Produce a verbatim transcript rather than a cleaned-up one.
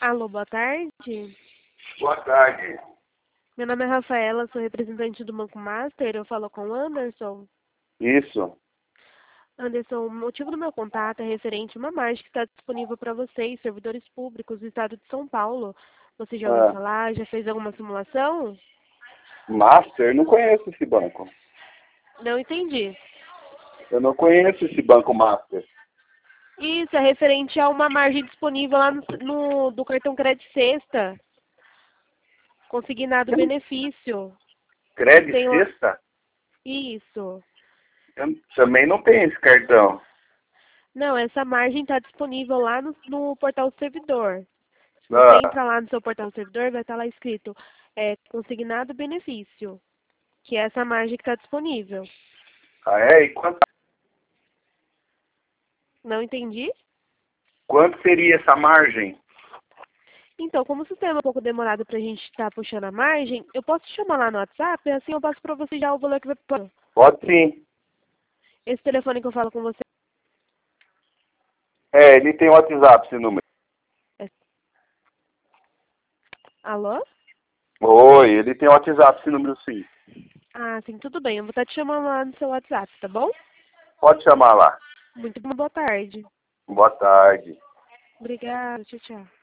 Alô, boa tarde. Boa tarde. Meu nome é Rafaela, sou representante do Banco Master. Eu falo com o Anderson. Isso. Anderson, o motivo do meu contato é referente a uma margem que está disponível para vocês, servidores públicos do estado de São Paulo. Você já ouviu Ah, falar? Já fez alguma simulação? Master? Não conheço esse banco. Não entendi. Eu não conheço esse banco Master. Isso, é referente a uma margem disponível lá no, no- do cartão Crédito Sexta. Consignado benefício. Crédito Tem lá. Sexta? Isso. Eu também não tenho esse cartão. Não, essa margem está disponível lá no, no portal do servidor. Se você Ah, entrar lá no seu portal do servidor, vai estar lá escrito é, consignado benefício, que é essa margem que está disponível. ah é? E quanto, Não entendi? quanto seria essa margem? Então, como o sistema é um pouco demorado para a gente estar puxando a margem, eu posso te chamar lá no WhatsApp, assim eu passo para você já o valor que vai pôr. Pode sim. Esse telefone que eu falo com você É, ele tem WhatsApp, esse número. é... Alô? Oi, ele tem WhatsApp, esse número sim. Ah, sim, tudo bem. Eu vou estar te chamando lá no seu WhatsApp, tá bom? Pode chamar lá. Muito boa tarde. Boa tarde. Obrigada, tchau, tchau.